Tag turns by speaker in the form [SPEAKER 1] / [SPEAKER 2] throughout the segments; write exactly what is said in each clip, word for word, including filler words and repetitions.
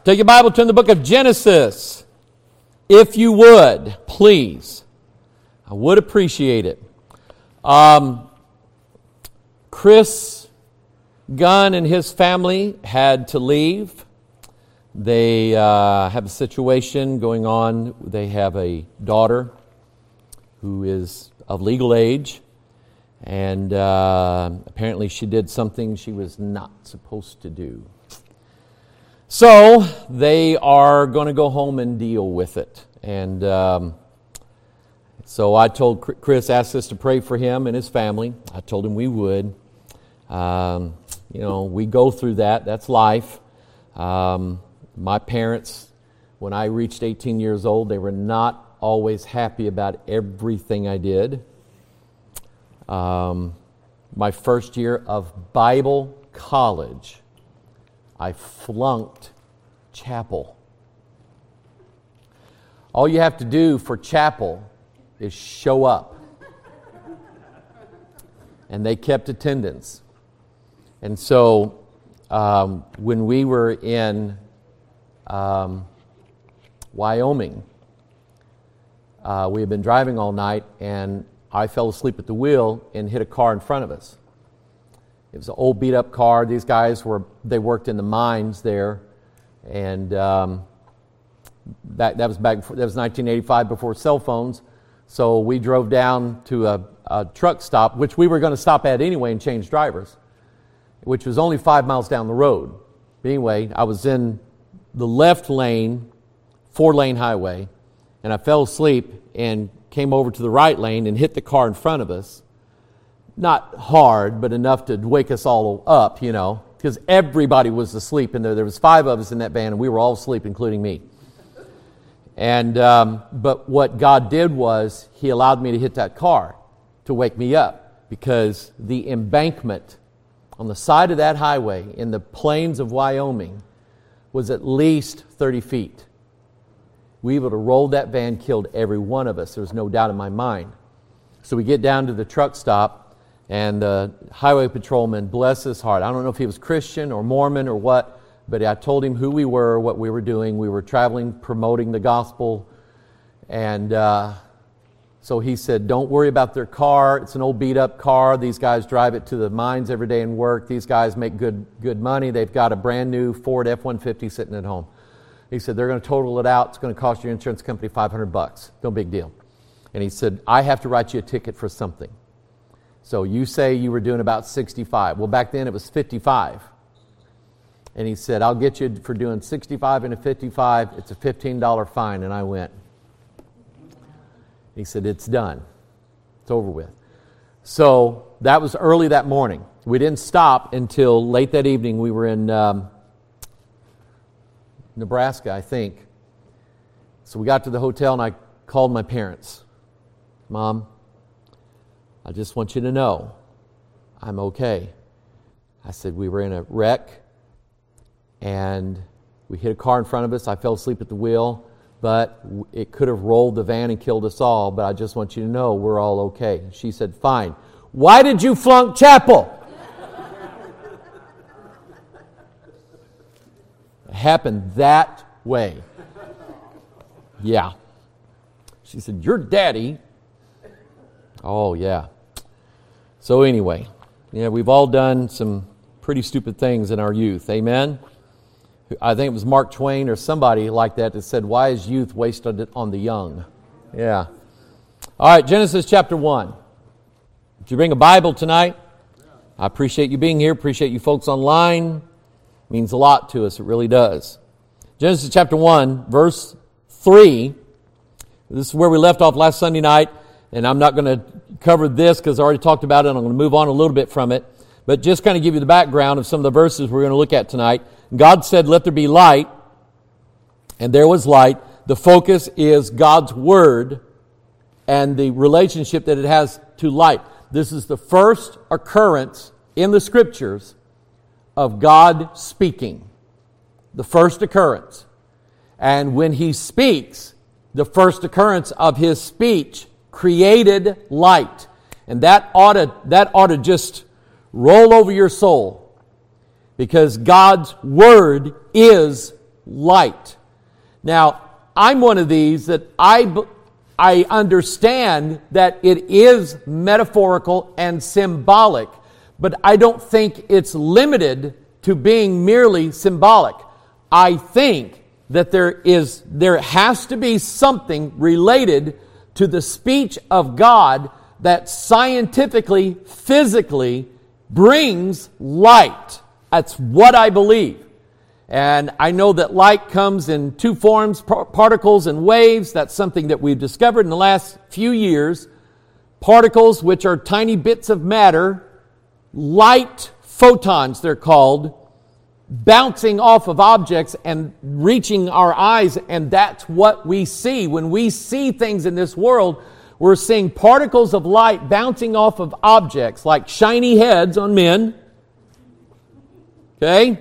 [SPEAKER 1] Take your Bible, turn the book of Genesis. If you would, please. I would appreciate it. Um, Chris Gunn and his family had to leave. They uh, have a situation going on. They have a daughter who is of legal age. And uh, apparently she did something she was not supposed to do. So they are going to go home and deal with it. And um, so I told Chris, asked us to pray for him and his family. I told him we would. Um, you know, we go through that. That's life. Um, my parents, when I reached eighteen years old, they were not always happy about everything I did. Um, my first year of Bible college, I flunked chapel. All you have to do for chapel is show up. And they kept attendance. And so um, when we were in um, Wyoming, uh, we had been driving all night, and I fell asleep at the wheel and hit a car in front of us. It was an old beat-up car. These guys were, they worked in the mines there, and um, that, that was back before, that was nineteen eighty-five, before cell phones. So we drove down to a, a truck stop, which we were going to stop at anyway and change drivers, which was only five miles down the road. But anyway, I was in the left lane, four-lane highway, and I fell asleep and came over to the right lane and hit the car in front of us. Not hard, but enough to wake us all up, you know, because everybody was asleep in there. There was five of us in that van, and we were all asleep, including me. And um, but what God did was He allowed me to hit that car to wake me up, because the embankment on the side of that highway in the plains of Wyoming was at least thirty feet. We would have rolled that van, killed every one of us. There was no doubt in my mind. So we get down to the truck stop, and the highway patrolman, bless his heart, I don't know if he was Christian or Mormon or what, but I told him who we were, what we were doing. We were traveling, promoting the gospel. And uh, so he said, don't worry about their car. It's an old beat-up car. These guys drive it to the mines every day and work. These guys make good good money. They've got a brand new Ford F one fifty sitting at home. He said, they're going to total it out. It's going to cost your insurance company five hundred bucks. No big deal. And he said, I have to write you a ticket for something. So you say you were doing about sixty-five. Well, back then it was fifty-five. And he said, I'll get you for doing sixty-five and a fifty-five. It's a fifteen dollars fine. And I went. He said, it's done. It's over with. So that was early that morning. We didn't stop until late that evening. We were in um, Nebraska, I think. So we got to the hotel, and I called my parents. Mom, I just want you to know I'm okay. I said, we were in a wreck, and we hit a car in front of us. I fell asleep at the wheel, but it could have rolled the van and killed us all, but I just want you to know we're all okay. She said, fine. Why did you flunk chapel? It happened that way. Yeah. She said, your daddy. Oh, yeah. So anyway, yeah, we've all done some pretty stupid things in our youth. Amen? I think it was Mark Twain or somebody like that that said, why is youth wasted on the young? Yeah. All right, Genesis chapter one. Did you bring a Bible tonight? I appreciate you being here. Appreciate you folks online. It means a lot to us. It really does. Genesis chapter one, verse three. This is where we left off last Sunday night. And I'm not going to cover this because I already talked about it. I'm going to move on a little bit from it. But just kind of give you the background of some of the verses we're going to look at tonight. God said, let there be light. And there was light. The focus is God's Word and the relationship that it has to light. This is the first occurrence in the Scriptures of God speaking. The first occurrence. And when He speaks, the first occurrence of His speech created light. And that ought to, that ought to just roll over your soul. Because God's Word is light. Now, I'm one of these that I, I understand that it is metaphorical and symbolic, but I don't think it's limited to being merely symbolic. I think that there is, there has to be something related to the speech of God that scientifically, physically brings light. That's what I believe. And I know that light comes in two forms, particles and waves. That's something that we've discovered in the last few years. Particles, which are tiny bits of matter, light photons they're called, bouncing off of objects and reaching our eyes, and that's what we see. When we see things in this world, we're seeing particles of light bouncing off of objects like shiny heads on men. Okay?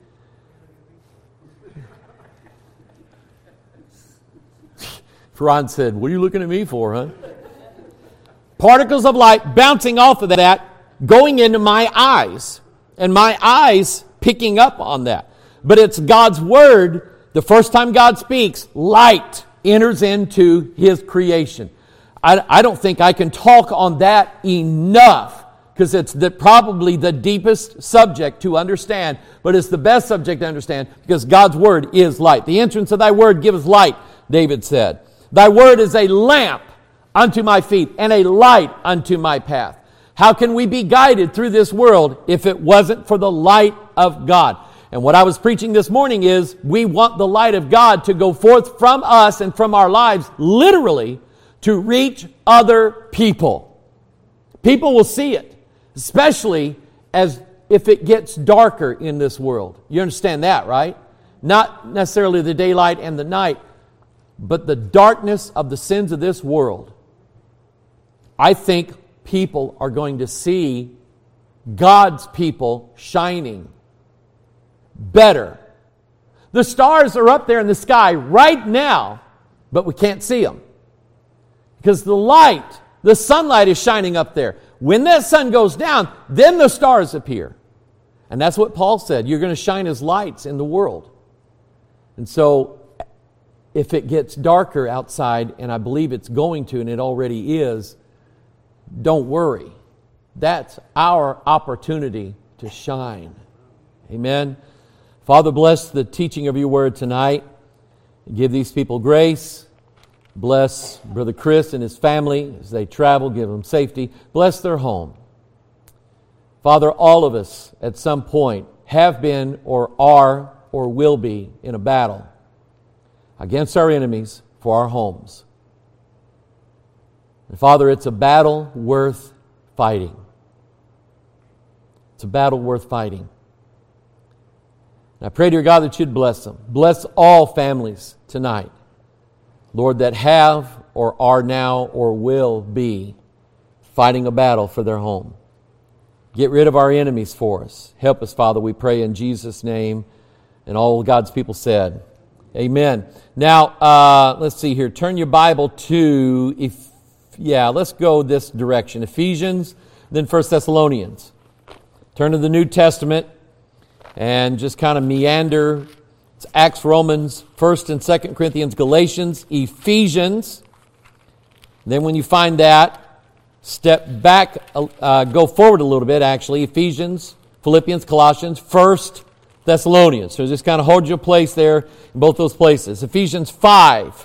[SPEAKER 1] Ron said, "What are you looking at me for, huh?" Particles of light bouncing off of that, going into my eyes, and my eyes picking up on that. But it's God's Word. The first time God speaks, light enters into His creation. I, I don't think I can talk on that enough, because it's the, probably the deepest subject to understand, but it's the best subject to understand because God's Word is light. The entrance of Thy Word gives light, David said. Thy Word is a lamp unto my feet and a light unto my path. How can we be guided through this world if it wasn't for the light of God? And what I was preaching this morning is we want the light of God to go forth from us and from our lives, literally, to reach other people. People will see it, especially as if it gets darker in this world. You understand that, right? Not necessarily the daylight and the night, but the darkness of the sins of this world. I think people are going to see God's people shining better. The stars are up there in the sky right now, but we can't see them. Because the light, the sunlight is shining up there. When that sun goes down, then the stars appear. And that's what Paul said. You're going to shine as lights in the world. And so, if it gets darker outside, and I believe it's going to, and it already is, don't worry. That's our opportunity to shine. Amen. Father, bless the teaching of your word tonight. Give these people grace. Bless Brother Chris and his family as they travel. Give them safety. Bless their home. Father, all of us at some point have been or are or will be in a battle against our enemies for our homes. And Father, it's a battle worth fighting. It's a battle worth fighting. And I pray, dear God, that you'd bless them. Bless all families tonight, Lord, that have or are now or will be fighting a battle for their home. Get rid of our enemies for us. Help us, Father, we pray in Jesus' name. And all God's people said, amen. Now, uh, let's see here. Turn your Bible to, if, yeah, let's go this direction. Ephesians, then First Thessalonians. Turn to the New Testament and just kind of meander. It's Acts, Romans, First and Second Corinthians, Galatians, Ephesians. Then when you find that, step back, uh, go forward a little bit, actually. Ephesians, Philippians, Colossians, First Thessalonians. So just kind of hold your place there in both those places. Ephesians five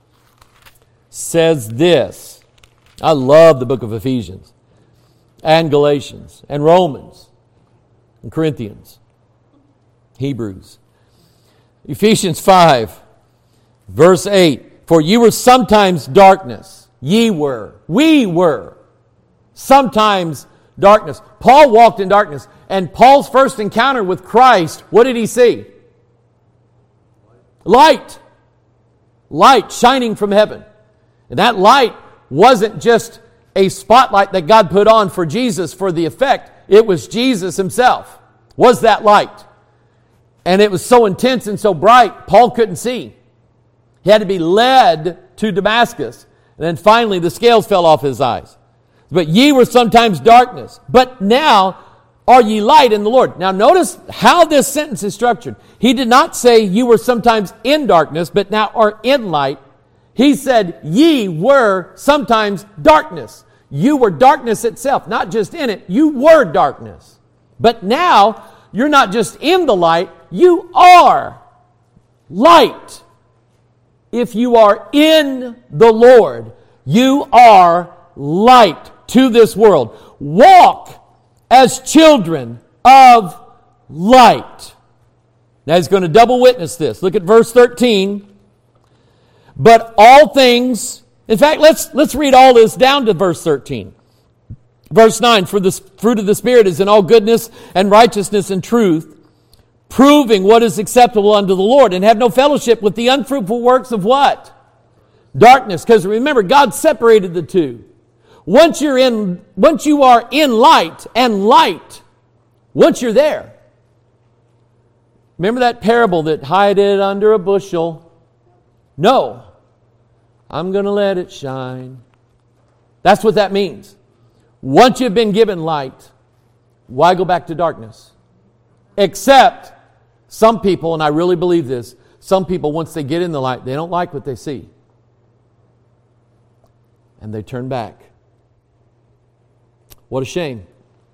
[SPEAKER 1] says this. I love the book of Ephesians and Galatians and Romans and Corinthians, Hebrews. Ephesians five, verse eight. For ye were sometimes darkness. Ye were. We were. Sometimes darkness. Paul walked in darkness. And Paul's first encounter with Christ, what did he see? Light. Light shining from heaven. And that light wasn't just a spotlight that God put on for Jesus for the effect. It was Jesus himself. Was that light. And it was so intense and so bright, Paul couldn't see. He had to be led to Damascus. And then finally the scales fell off his eyes. But ye were sometimes darkness. But now are ye light in the Lord. Now notice how this sentence is structured. He did not say you were sometimes in darkness, but now are in light. He said ye were sometimes darkness. You were darkness itself, not just in it. You were darkness. But now you're not just in the light, you are light. If you are in the Lord, you are light to this world. Walk as children of light. Now he's going to double witness this. Look at verse thirteen. But all things, in fact, let's let's read all this down to verse thirteen. Verse nine, for the fruit of the Spirit is in all goodness and righteousness and truth, proving what is acceptable unto the Lord, and have no fellowship with the unfruitful works of what? Darkness. Because remember, God separated the two. Once you're in, once you are in light and light, once you're there. Remember that parable that hide it under a bushel? No. I'm going to let it shine. That's what that means. Once you've been given light, why go back to darkness? Except some people, and I really believe this, some people, once they get in the light, they don't like what they see. And they turn back. What a shame.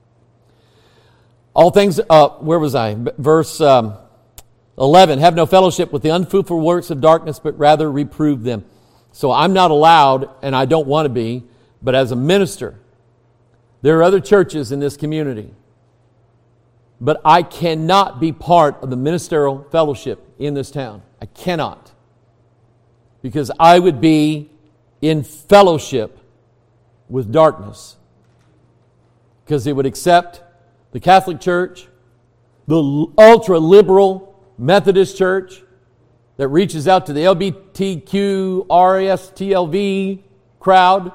[SPEAKER 1] All things, uh, where was I? Verse um, eleven, have no fellowship with the unfruitful works of darkness, but rather reprove them. So I'm not allowed, and I don't want to be, but as a minister, there are other churches in this community, but I cannot be part of the ministerial fellowship in this town. I cannot. Because I would be in fellowship with darkness. Because it would accept the Catholic Church, the ultra-liberal Methodist Church that reaches out to the L G B T Q R S T L V crowd,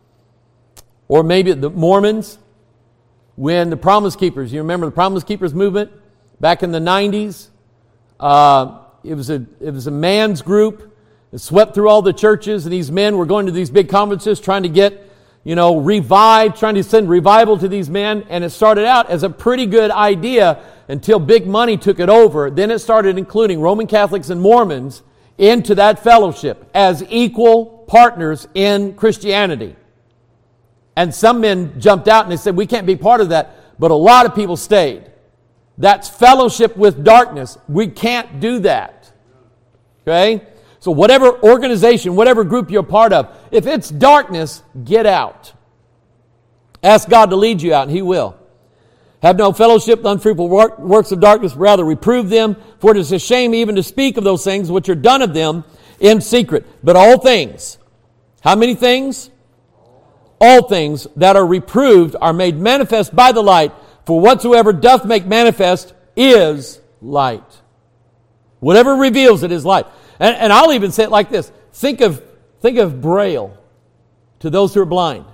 [SPEAKER 1] or maybe the Mormons, when the Promise Keepers, you remember the Promise Keepers movement back in the nineties? Uh, it was a it was a man's group. It swept through all the churches, and these men were going to these big conferences trying to get, you know, revived, trying to send revival to these men. And it started out as a pretty good idea until big money took it over. Then it started including Roman Catholics and Mormons into that fellowship as equal partners in Christianity. And some men jumped out and they said, we can't be part of that. But a lot of people stayed. That's fellowship with darkness. We can't do that. Okay? So whatever organization, whatever group you're part of, if it's darkness, get out. Ask God to lead you out, and He will. Have no fellowship with unfruitful work, works of darkness, rather reprove them, for it is a shame even to speak of those things which are done of them in secret. But all things, how many things? All things that are reproved are made manifest by the light, for whatsoever doth make manifest is light. Whatever reveals it is light. And, and I'll even say it like this. Think of, think of Braille to those who are blind.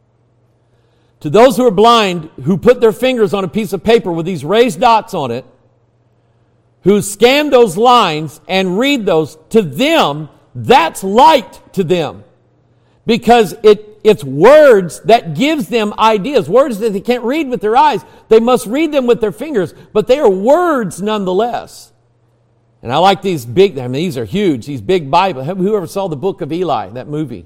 [SPEAKER 1] To those who are blind, who put their fingers on a piece of paper with these raised dots on it, who scan those lines and read those, to them, that's light to them. Because it, it's words that gives them ideas. Words that they can't read with their eyes. They must read them with their fingers, but they are words nonetheless. And I like these big, I mean, these are huge, these big Bible. Whoever saw the Book of Eli, that movie?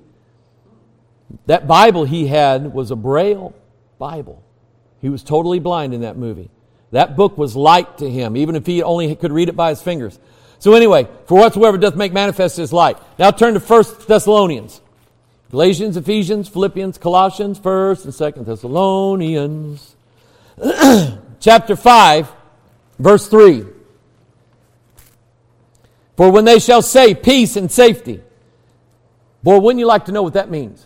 [SPEAKER 1] That Bible he had was a Braille Bible. He was totally blind in that movie. That book was light to him, even if he only could read it by his fingers. So anyway, for whatsoever doth make manifest is light. Now turn to First Thessalonians. Galatians, Ephesians, Philippians, Colossians, First and Second Thessalonians. Chapter five, verse three. For when they shall say peace and safety. Boy, wouldn't you like to know what that means?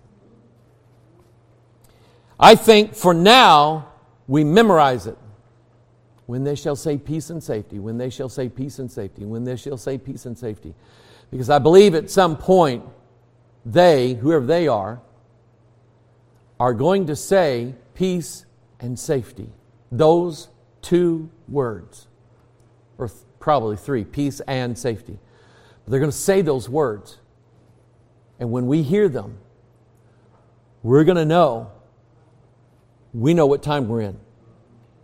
[SPEAKER 1] I think for now, we memorize it. When they shall say peace and safety. When they shall say peace and safety. When they shall say peace and safety. Because I believe at some point, they, whoever they are, are going to say peace and safety. Those two words. Or th- probably three. Peace and safety. But they're going to say those words. And when we hear them, we're going to know, we know what time we're in.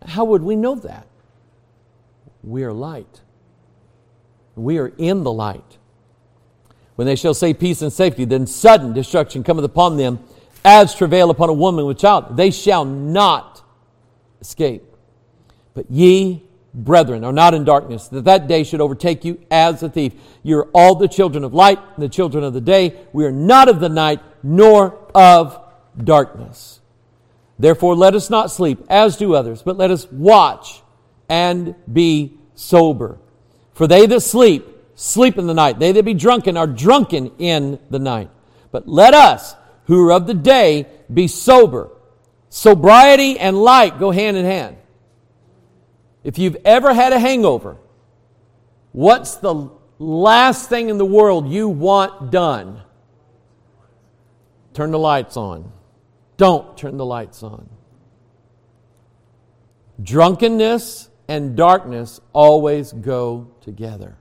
[SPEAKER 1] How would we know that? We are light. We are in the light. When they shall say peace and safety, then sudden destruction cometh upon them, as travail upon a woman with child. They shall not escape. But ye, brethren, are not in darkness, that that day should overtake you as a thief. You are all the children of light, and the children of the day. We are not of the night, nor of darkness. Therefore let us not sleep, as do others, but let us watch and be sober. For they that sleep, sleep in the night. They that be drunken are drunken in the night. But let us, who are of the day, be sober. Sobriety and light go hand in hand. If you've ever had a hangover, what's the last thing in the world you want done? Turn the lights on. Don't turn the lights on. Drunkenness and darkness always go together.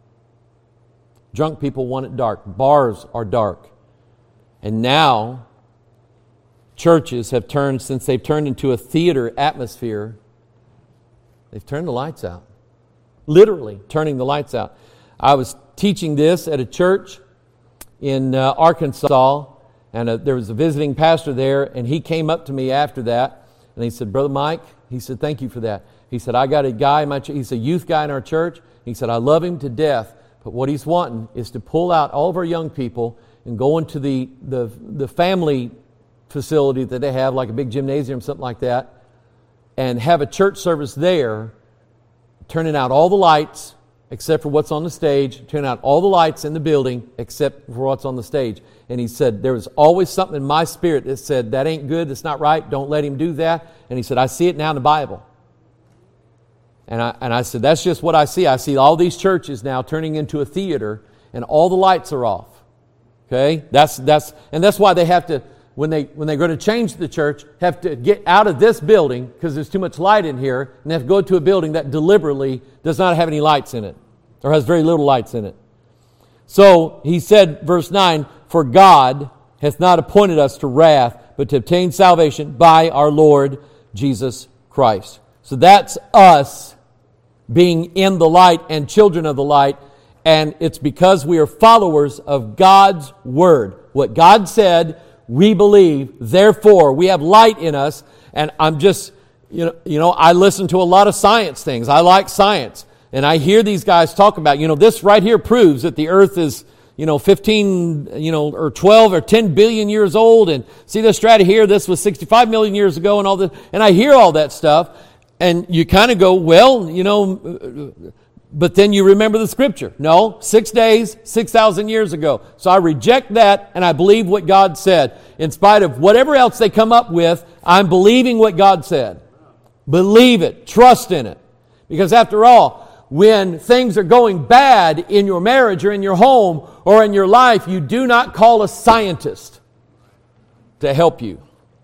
[SPEAKER 1] Drunk people want it dark. Bars are dark. And now, churches have turned, since they've turned into a theater atmosphere, they've turned the lights out. Literally turning the lights out. I was teaching this at a church in uh, Arkansas, and uh, there was a visiting pastor there, and he came up to me after that, and he said, Brother Mike, he said, thank you for that. He said, I got a guy in my church, he's a youth guy in our church. He said, I love him to death, but what he's wanting is to pull out all of our young people and go into the, the, the family facility that they have, like a big gymnasium, something like that, and have a church service there, turning out all the lights except for what's on the stage, turning out all the lights in the building except for what's on the stage. And he said, there was always something in my spirit that said, that ain't good, that's not right, don't let him do that. And he said, I see it now in the Bible. And I, and I said, that's just what I see. I see all these churches now turning into a theater and all the lights are off. Okay? That's, that's, and that's why they have to, when they, when they're going to change the church, have to get out of this building because there's too much light in here, and they have to go to a building that deliberately does not have any lights in it, or has very little lights in it. So he said, verse nine, for God hath not appointed us to wrath, but to obtain salvation by our Lord Jesus Christ. So that's us being in the light and children of the light, and it's because we are followers of God's Word. What God said, we believe, therefore we have light in us. And I'm just, you know, you know, I listen to a lot of science things. I like science. And I hear these guys talk about, you know, this right here proves that the earth is, you know, fifteen, you know, or twelve or ten billion years old. And see this strata here, this was sixty-five million years ago and all this. And I hear all that stuff. And you kind of go, well, you know, but then you remember the scripture. No, six days, six thousand years ago. So I reject that and I believe what God said. In spite of whatever else they come up with, I'm believing what God said. Believe it. Trust in it. Because after all, when things are going bad in your marriage or in your home or in your life, you do not call a scientist to help you.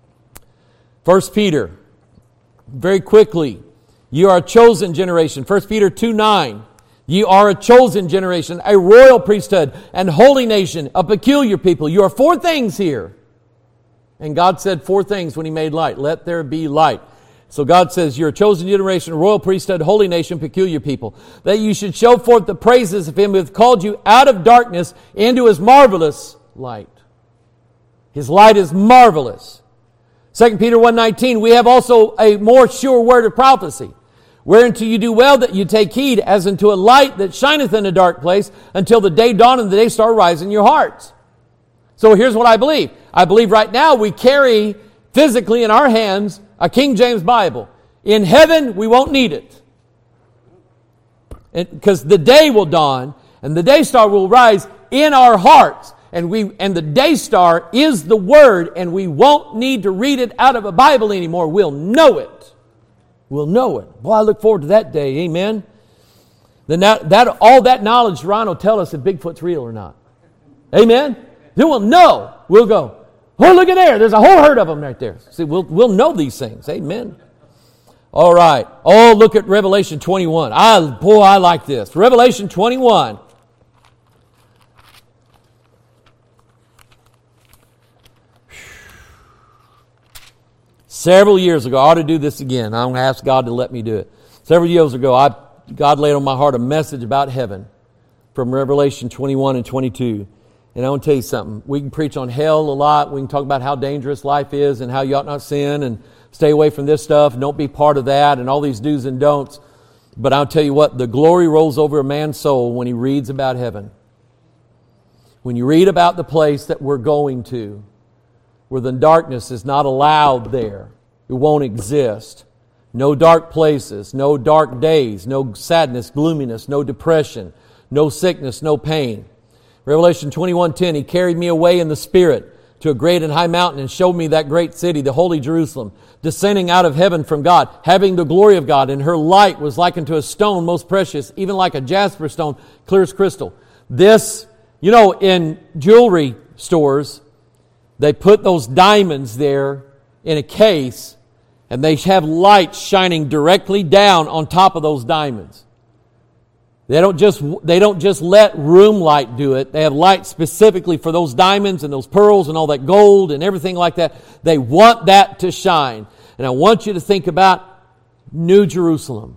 [SPEAKER 1] First Peter, very quickly, you are a chosen generation. First Peter two nine. You are a chosen generation, a royal priesthood, and holy nation, a peculiar people. You are four things here. And God said four things when He made light. Let there be light. So God says, you're a chosen generation, a royal priesthood, holy nation, peculiar people. That you should show forth the praises of Him who hath called you out of darkness into His marvelous light. His light is marvelous. Second Peter one nineteen, we have also a more sure word of prophecy. Whereunto you do well that you take heed as unto a light that shineth in a dark place until the day dawn and the day star rise in your hearts. So here's what I believe. I believe right now we carry physically in our hands a King James Bible. In heaven, we won't need it. Because the day will dawn and the day star will rise in our hearts. And we and the day star is the Word, and we won't need to read it out of a Bible anymore. We'll know it. We'll know it. Boy, I look forward to that day. Amen. Then that, that all that knowledge, Ron, will tell us if Bigfoot's real or not. Amen. Then we'll know. We'll go, oh, look at there. There's a whole herd of them right there. See, we'll we'll know these things. Amen. All right. Oh, look at Revelation twenty-one. I boy, I like this. Revelation twenty-one. Several years ago, I ought to do this again. I'm going to ask God to let me do it. Several years ago, I, God laid on my heart a message about heaven from Revelation twenty-one and twenty-two. And I want to tell you something. We can preach on hell a lot. We can talk about how dangerous life is and how you ought not sin and stay away from this stuff and don't be part of that and all these do's and don'ts. But I'll tell you what, the glory rolls over a man's soul when he reads about heaven. When you read about the place that we're going to, where the darkness is not allowed there, it won't exist. No dark places, no dark days, no sadness, gloominess, no depression, no sickness, no pain. Revelation twenty-one ten, He carried me away in the Spirit to a great and high mountain and showed me that great city, the holy Jerusalem, descending out of heaven from God, having the glory of God, and her light was like unto a stone most precious, even like a jasper stone, clear as crystal. This, you know, in jewelry stores, they put those diamonds there in a case, and they have lights shining directly down on top of those diamonds. They don't just they don't just let room light do it. They have light specifically for those diamonds and those pearls and all that gold and everything like that. They want that to shine. And I want you to think about New Jerusalem.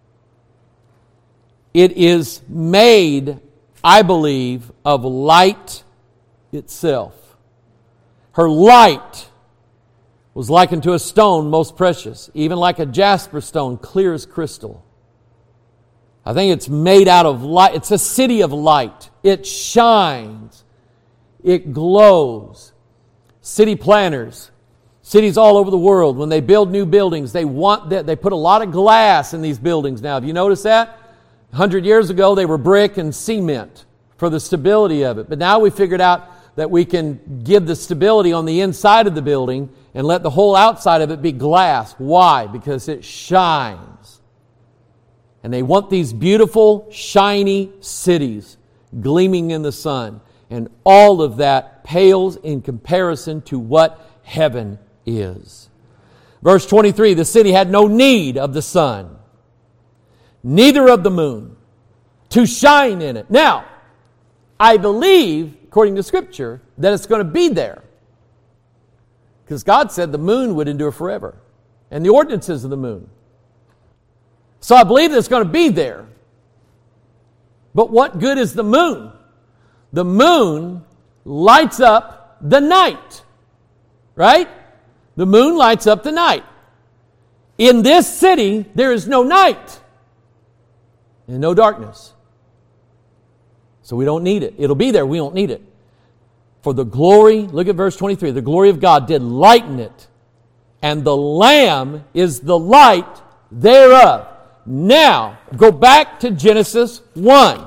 [SPEAKER 1] It is made, I believe, of light itself. Her light was likened to a stone most precious, even like a jasper stone, clear as crystal. I think it's made out of light. It's a city of light. It shines. It glows. City planners, cities all over the world, when they build new buildings, they want that. They put a lot of glass in these buildings now. Have you noticed that? A hundred years ago, they were brick and cement for the stability of it. But now we figured out that we can give the stability on the inside of the building and let the whole outside of it be glass. Why? Because it shines. And they want these beautiful, shiny cities gleaming in the sun. And all of that pales in comparison to what heaven is. Verse twenty-three, the city had no need of the sun, neither of the moon, to shine in it. Now, I believe, according to Scripture, that it's going to be there. Because God said the moon would endure forever. And the ordinances of the moon. So I believe that it's going to be there. But what good is the moon? The moon lights up the night. Right? The moon lights up the night. In this city, there is no night. And no darkness. So we don't need it. It'll be there. We don't need it. For the glory, look at verse twenty-three. The glory of God did lighten it. And the Lamb is the light thereof. Now, go back to Genesis one.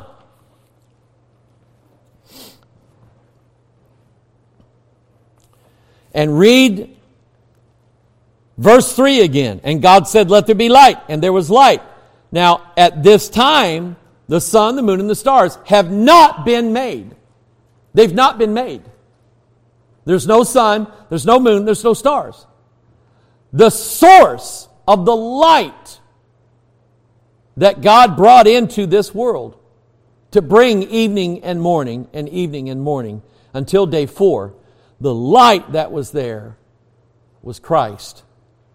[SPEAKER 1] And read verse three again. And God said, let there be light. And there was light. Now, at this time, the sun, the moon, and the stars have not been made. They've not been made. There's no sun, there's no moon, there's no stars. The source of the light that God brought into this world to bring evening and morning and evening and morning until day four, the light that was there was Christ.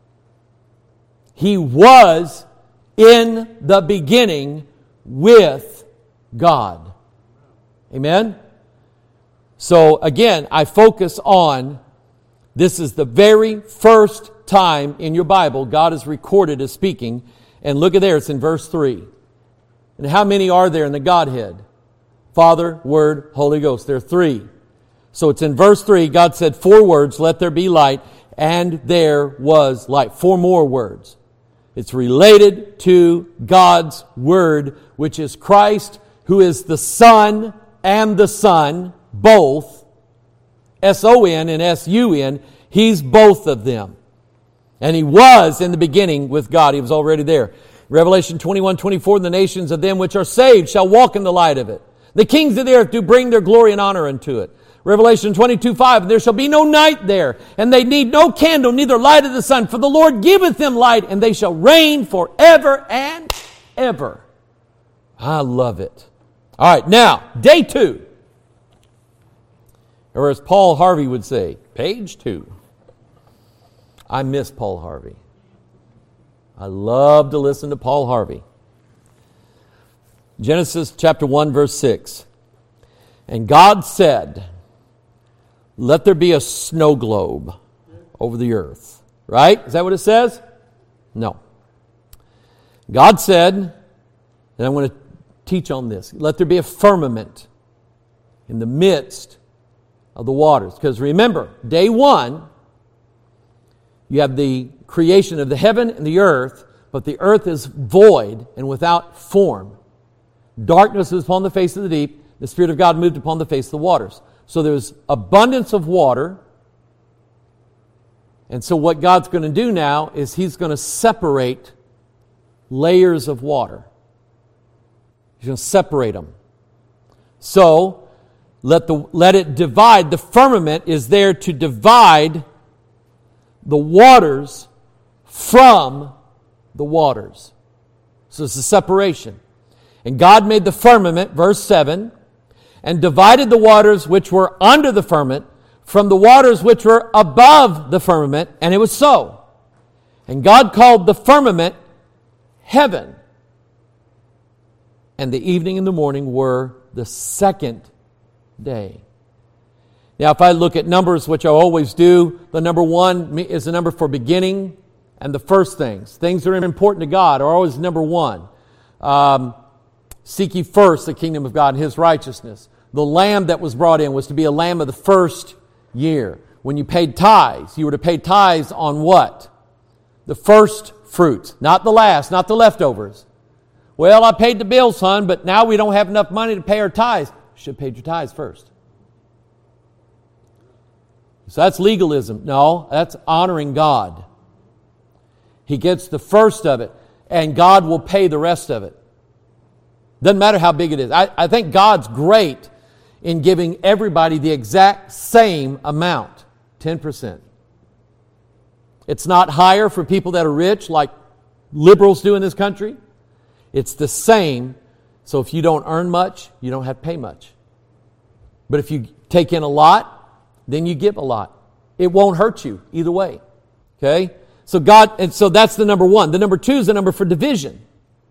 [SPEAKER 1] He was in the beginning with God. Amen? So again, I focus on this is the very first time in your Bible God is recorded as speaking. And look at there, it's in verse three. And how many are there in the Godhead? Father, Word, Holy Ghost. There are three. So it's in verse three, God said four words, let there be light, and there was light. Four more words. It's related to God's Word, which is Christ, who is the Son and the Son, both. S O N and S U N. He's both of them. And He was in the beginning with God. He was already there. Revelation twenty-one twenty-four, the nations of them which are saved shall walk in the light of it. The kings of the earth do bring their glory and honor unto it. Revelation twenty-two five, there shall be no night there, and they need no candle, neither light of the sun, for the Lord giveth them light, and they shall reign forever and ever. I love it. All right, now, day two. Or as Paul Harvey would say, page two. I miss Paul Harvey. I love to listen to Paul Harvey. Genesis chapter one, verse six. And God said, let there be a snow globe over the earth. Right? Is that what it says? No. God said, and I'm going to teach on this, let there be a firmament in the midst of the waters. Because remember, day one, you have the creation of the heaven and the earth, but the earth is void and without form. Darkness is upon the face of the deep. The Spirit of God moved upon the face of the waters. So there's abundance of water. And so what God's going to do now is He's going to separate layers of water. He's going to separate them. So let the let it divide. The firmament is there to divide the waters from the waters. So it's a separation. And God made the firmament, verse seven, and divided the waters which were under the firmament from the waters which were above the firmament, and it was so. And God called the firmament heaven. And the evening and the morning were the second day. Now, if I look at numbers, which I always do, the number one is the number for beginning and the first things. Things that are important to God are always number one. Um, seek ye first the kingdom of God and His righteousness. The lamb that was brought in was to be a lamb of the first year. When you paid tithes, you were to pay tithes on what? The first fruits, not the last, not the leftovers. Well, I paid the bill, son, but now we don't have enough money to pay our tithes. You should have paid your tithes first. So that's legalism. No, that's honoring God. He gets the first of it, and God will pay the rest of it. Doesn't matter how big it is. I, I think God's great in giving everybody the exact same amount, ten percent. It's not higher for people that are rich like liberals do in this country. It's the same. So if you don't earn much, you don't have to pay much. But if you take in a lot, then you give a lot. It won't hurt you either way. Okay? So God, and so that's the number one. The number two is the number for division.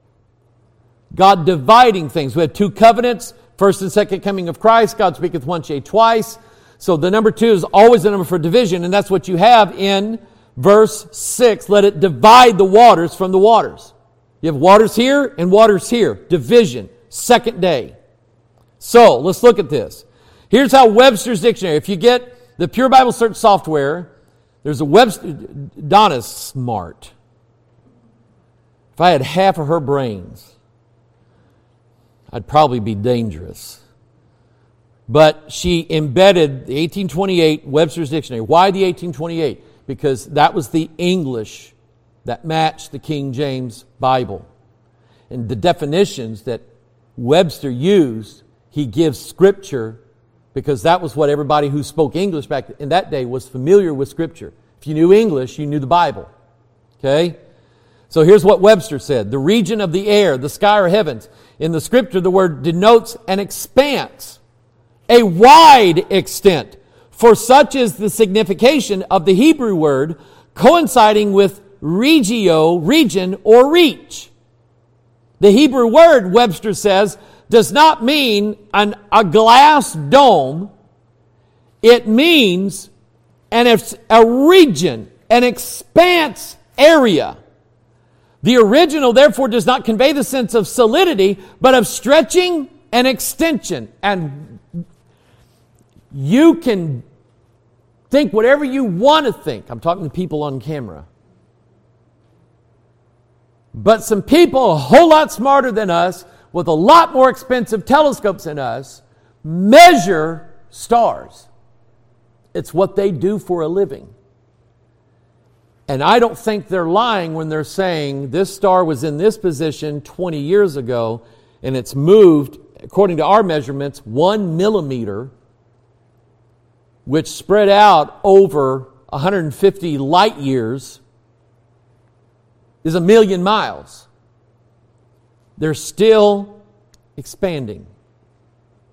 [SPEAKER 1] God dividing things. We have two covenants, first and second coming of Christ. God speaketh once, yea, twice. So the number two is always the number for division, and that's what you have in verse six. Let it divide the waters from the waters. You have waters here and waters here. Division. Second day. So, let's look at this. Here's how Webster's Dictionary, if you get the Pure Bible Search software, there's a Webster, Donna's smart. If I had half of her brains, I'd probably be dangerous. But she embedded the eighteen twenty-eight Webster's Dictionary. Why the eighteen twenty-eight? Because that was the English that matched the King James Bible. And the definitions that Webster used, he gives Scripture, because that was what everybody who spoke English back in that day was familiar with Scripture. If you knew English, you knew the Bible. Okay? So here's what Webster said. The region of the air, the sky or heavens. In the Scripture, the word denotes an expanse, a wide extent. For such is the signification of the Hebrew word, coinciding with regio, region, or reach. The Hebrew word, Webster says, does not mean an, a glass dome. It means an, a region, an expanse area. The original, therefore, does not convey the sense of solidity, but of stretching and extension. And you can think whatever you want to think. I'm talking to people on camera. But some people a whole lot smarter than us, with a lot more expensive telescopes than us, measure stars. It's what they do for a living. And I don't think they're lying when they're saying this star was in this position twenty years ago, and it's moved, according to our measurements, one millimeter, which spread out over one hundred fifty light years, is a million miles. They're still expanding.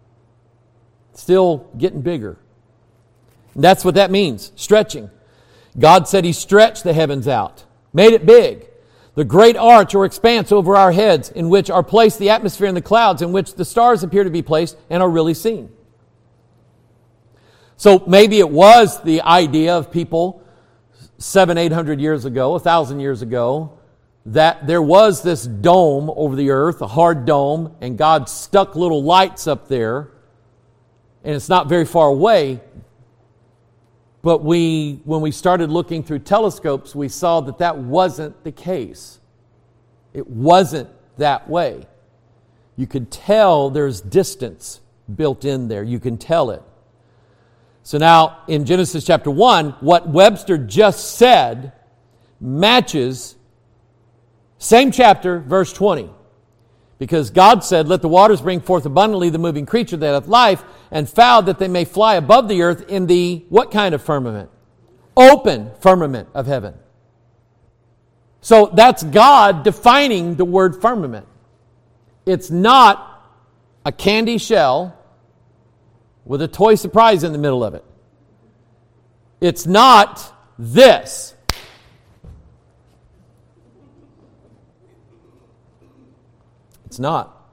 [SPEAKER 1] Still getting bigger. And that's what that means, stretching. God said He stretched the heavens out, made it big. The great arch or expanse over our heads in which are placed the atmosphere and the clouds, in which the stars appear to be placed and are really seen. So maybe it was the idea of people seven, eight hundred years ago, a thousand years ago, that there was this dome over the earth, a hard dome, and God stuck little lights up there, and it's not very far away. But we, when we started looking through telescopes, we saw that that wasn't the case. It wasn't that way. You could tell there's distance built in there. You can tell it. So now, in Genesis chapter one, what Webster just said matches same chapter, verse twenty. Because God said, let the waters bring forth abundantly the moving creature that hath life, and fowl that they may fly above the earth in the, what kind of firmament? Open firmament of heaven. So that's God defining the word firmament. It's not a candy shell with a toy surprise in the middle of it. It's not this. It's not.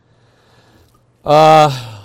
[SPEAKER 1] Uh,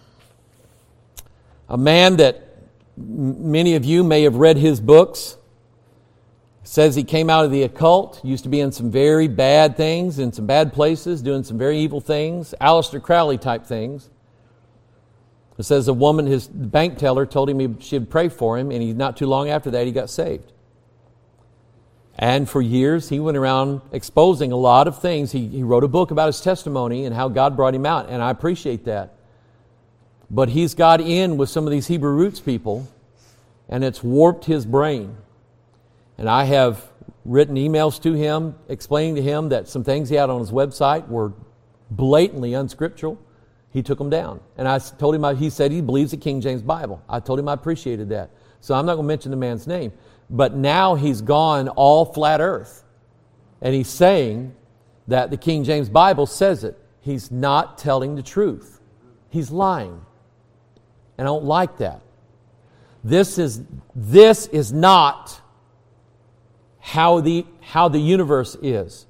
[SPEAKER 1] a man that many of you may have read his books says he came out of the occult, used to be in some very bad things, in some bad places, doing some very evil things, Aleister Crowley type things. It says a woman, his bank teller, told him he, she'd pray for him, and he, not too long after that he got saved. And for years, he went around exposing a lot of things. He, he wrote a book about his testimony and how God brought him out, and I appreciate that. But he's got in with some of these Hebrew roots people, and it's warped his brain. And I have written emails to him, explaining to him that some things he had on his website were blatantly unscriptural. He took them down. And I told him, he said he believes the King James Bible. I told him I appreciated that. So I'm not going to mention the man's name. But now he's gone all flat earth. And he's saying that the King James Bible says it. He's not telling the truth. He's lying. And I don't like that. This is, this is not how the, how the universe is.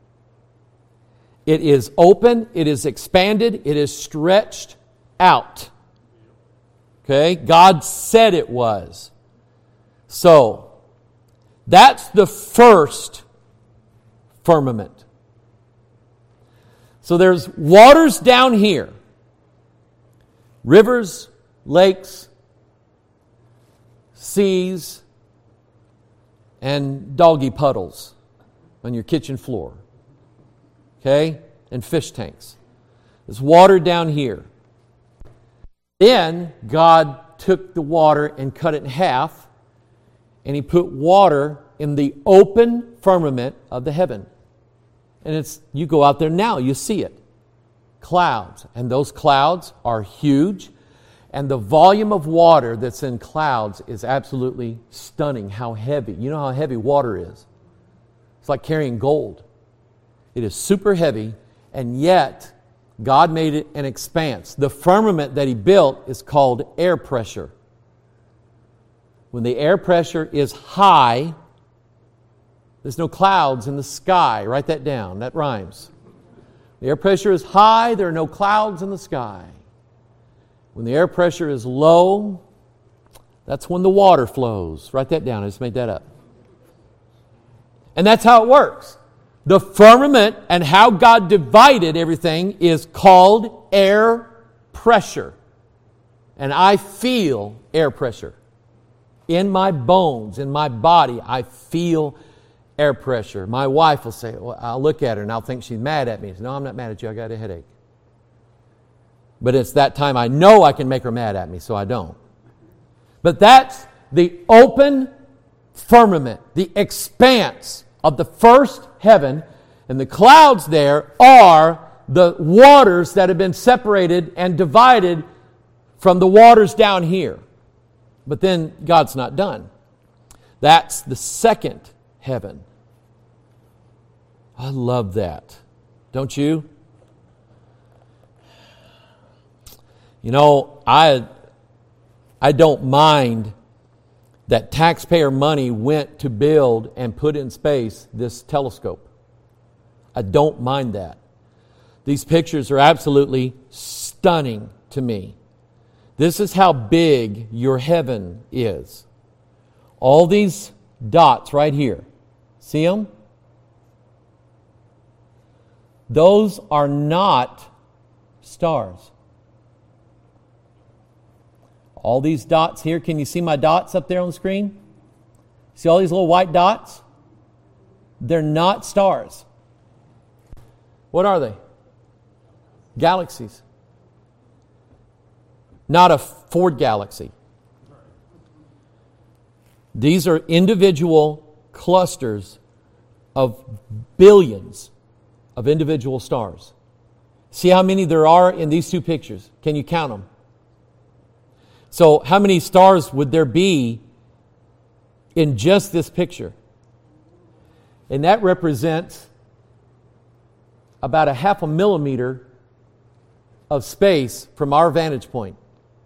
[SPEAKER 1] It is open, it is expanded, it is stretched out. Okay? God said it was. So, that's the first firmament. So there's waters down here. Rivers, lakes, seas, and doggy puddles on your kitchen floor. Okay? And fish tanks. There's water down here. Then God took the water and cut it in half, and He put water in the open firmament of the heaven. And it's, you go out there now, you see it. Clouds. And those clouds are huge. And the volume of water that's in clouds is absolutely stunning. How heavy. You know how heavy water is. It's like carrying gold. It is super heavy, and yet God made it an expanse. The firmament that He built is called air pressure. When the air pressure is high, there's no clouds in the sky. Write that down. That rhymes. The air pressure is high, there are no clouds in the sky. When the air pressure is low, that's when the water flows. Write that down. I just made that up. And that's how it works. The firmament and how God divided everything is called air pressure. And I feel air pressure. In my bones, in my body, I feel air pressure. My wife will say, well, I'll look at her and I'll think she's mad at me. Say, no, I'm not mad at you. I got a headache. But it's that time I know I can make her mad at me, so I don't. But that's the open firmament, the expanse of the first heaven, and the clouds there are the waters that have been separated and divided from the waters down here. But then God's not done. That's the second heaven. I love that. Don't you? You know, I I don't mind that taxpayer money went to build and put in space this telescope. I don't mind that. These pictures are absolutely stunning to me. This is how big your heaven is. All these dots right here. See them? Those are not stars. All these dots here, can you see my dots up there on the screen? See all these little white dots? They're not stars. What are they? Galaxies. Not a Ford Galaxy. These are individual clusters of billions of individual stars. See how many there are in these two pictures? Can you count them? So how many stars would there be in just this picture? And that represents about a half a millimeter of space from our vantage point.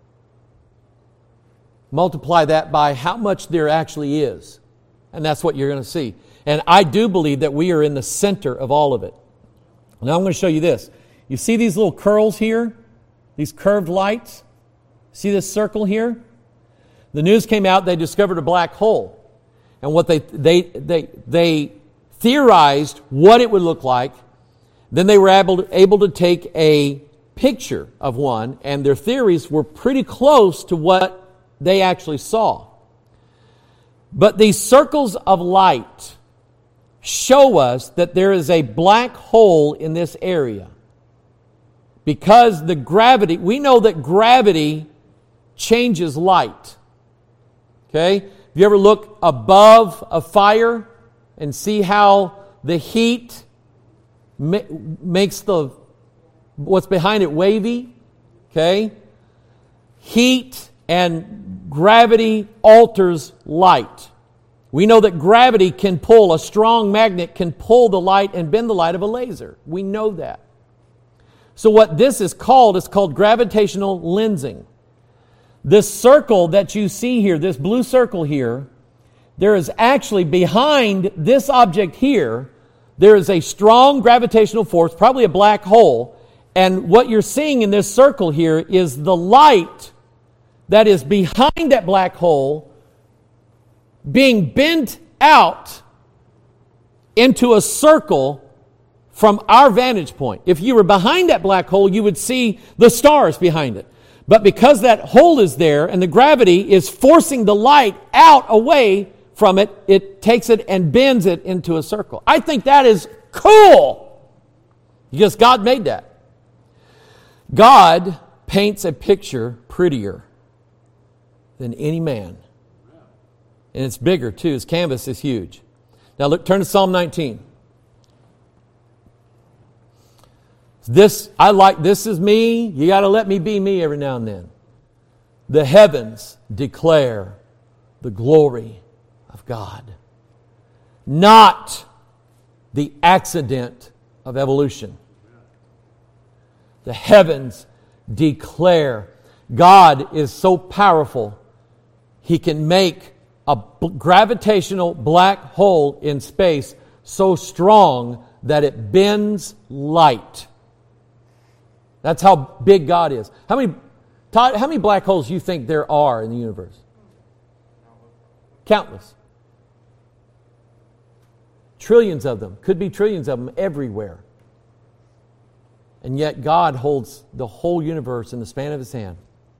[SPEAKER 1] Multiply that by how much there actually is. And that's what you're going to see. And I do believe that we are in the center of all of it. Now I'm going to show you this. You see these little curls here? These curved lights? See this circle here? The news came out, they discovered a black hole. And what they they they they theorized what it would look like. Then they were able to, able to take a picture of one, and their theories were pretty close to what they actually saw. But these circles of light show us that there is a black hole in this area. Because the gravity, we know that gravity changes light. Okay? Have you ever look above a fire and see how the heat ma- makes the what's behind it wavy? Okay? Heat and gravity alters light. We know that gravity can pull, a strong magnet can pull the light and bend the light of a laser. We know that. So what this is called is called gravitational lensing. This circle that you see here, this blue circle here, there is actually behind this object here, there is a strong gravitational force, probably a black hole, and what you're seeing in this circle here is the light that is behind that black hole being bent out into a circle from our vantage point. If you were behind that black hole, you would see the stars behind it. But because that hole is there and the gravity is forcing the light out away from it, it takes it and bends it into a circle. I think that is cool because God made that. God paints a picture prettier than any man. And it's bigger too. His canvas is huge. Now look, turn to Psalm nineteen. This, I like, this is me. You got to let me be me every now and then. The heavens declare the glory of God. Not the accident of evolution. The heavens declare. God is so powerful, He can make a gravitational black hole in space so strong that it bends light. That's how big God is. How many, Todd, how many black holes do you think there are in the universe? Countless. Trillions of them. Could be trillions of them everywhere. And yet God holds the whole universe in the span of His hand.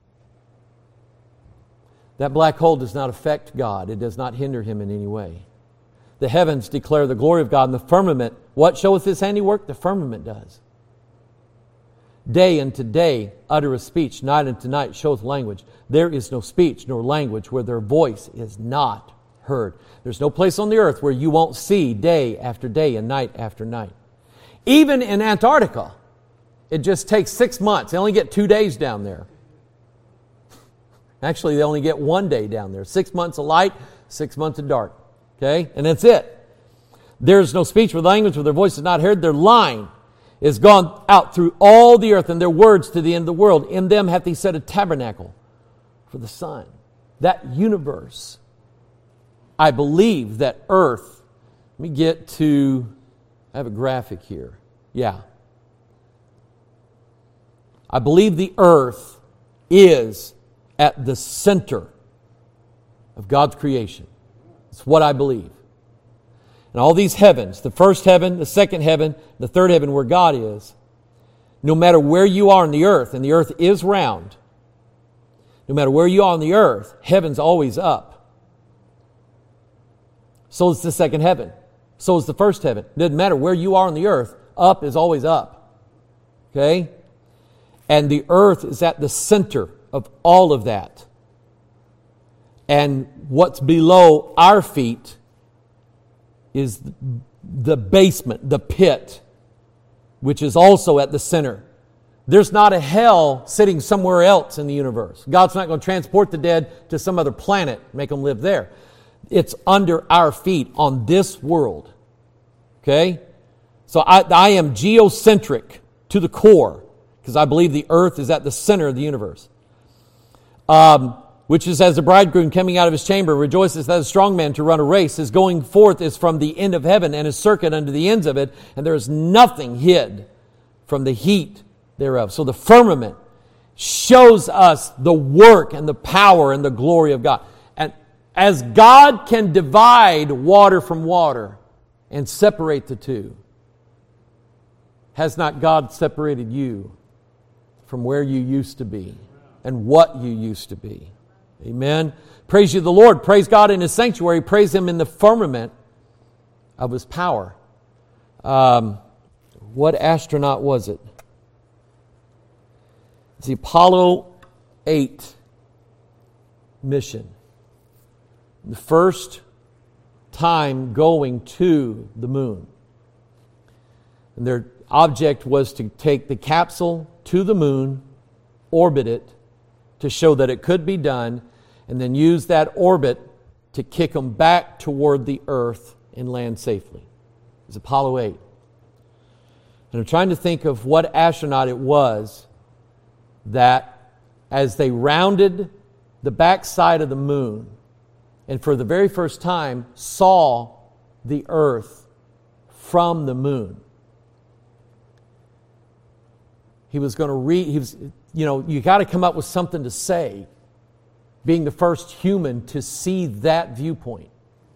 [SPEAKER 1] That black hole does not affect God. It does not hinder Him in any way. The heavens declare the glory of God, and the firmament, what showeth His handiwork? The firmament does. Day unto day uttereth speech, night unto night showeth language. There is no speech nor language where their voice is not heard. There's no place on the earth where you won't see day after day and night after night. Even in Antarctica, it just takes six months. They only get two days down there. Actually, they only get one day down there. Six months of light, six months of dark. Okay? And that's it. There's no speech or language where their voice is not heard. Their line is gone out through all the earth, and their words to the end of the world. In them hath He set a tabernacle for the sun. That universe I believe that earth, let me get to, I have a graphic here. Yeah. I believe the earth is at the center of God's creation. It's what I believe. And all these heavens, the first heaven, the second heaven, the third heaven where God is, no matter where you are on the earth, and the earth is round, no matter where you are on the earth, heaven's always up. So is the second heaven. So is the first heaven. It doesn't matter where you are on the earth, up is always up. Okay? And the earth is at the center of all of that. And what's below our feet is the basement, the pit, which is also at the center. There's not a hell sitting somewhere else in the universe. God's not going to transport the dead to some other planet, make them live there. It's under our feet on this world. Okay? So I, I am geocentric to the core because I believe the earth is at the center of the universe. Um, which is as the bridegroom coming out of his chamber rejoices that a strong man to run a race. His going forth is from the end of heaven, and his circuit unto the ends of it, and there is nothing hid from the heat thereof. So the firmament shows us the work and the power and the glory of God. And as God can divide water from water and separate the two, has not God separated you from where you used to be and what you used to be? Amen. Praise you the Lord. Praise God in His sanctuary. Praise Him in the firmament of His power. Um, what astronaut was it? It's the Apollo eight mission. The first time going to the moon. And their object was to take the capsule to the moon, orbit it, to show that it could be done, and then use that orbit to kick them back toward the earth and land safely. It's Apollo eight. And I'm trying to think of what astronaut it was that as they rounded the backside of the moon and for the very first time saw the earth from the moon. He was going to read, he was, you know, you got to come up with something to say, being the first human to see that viewpoint.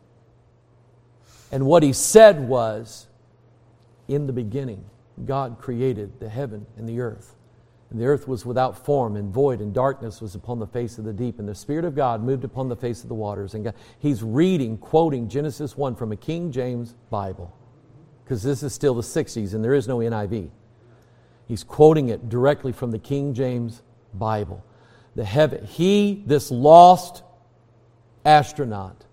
[SPEAKER 1] And what he said was, in the beginning, God created the heaven and the earth. And the earth was without form and void, and darkness was upon the face of the deep. And the Spirit of God moved upon the face of the waters. And God, he's reading, quoting Genesis one from a King James Bible. Because this is still the sixties and there is no N I V. He's quoting it directly from the King James Bible. The heaven, he, this lost astronaut,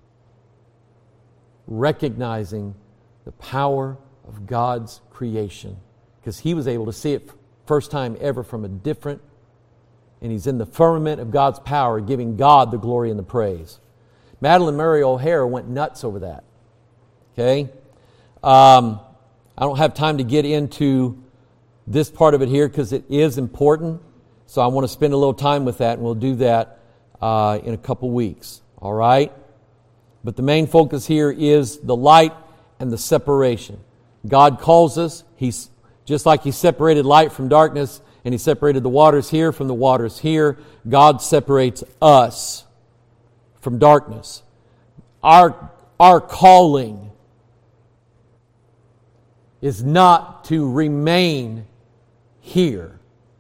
[SPEAKER 1] recognizing the power of God's creation, because he was able to see it first time ever from a different, and he's in the firmament of God's power, giving God the glory and the praise. Madalyn Murray O'Hair went nuts over that. Okay? Um, I don't have time to get into this part of it here because it is important. So I want to spend a little time with that, and we'll do that uh, in a couple weeks. All right? But the main focus here is the light and the separation. God calls us. He's just like He separated light from darkness, and He separated the waters here from the waters here. God separates us from darkness. Our, our calling is not to remain here.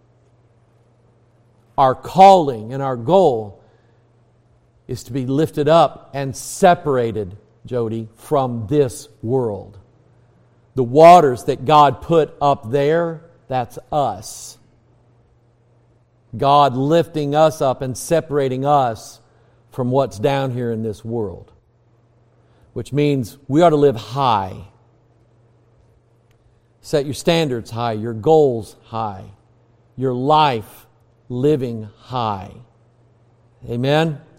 [SPEAKER 1] Our calling and our goal is to be lifted up and separated, Jody, from this world. The waters that God put up there, that's us. God lifting us up and separating us from what's down here in this world. Which means we ought to live high. Set your standards high, your goals high, your life living high. Amen?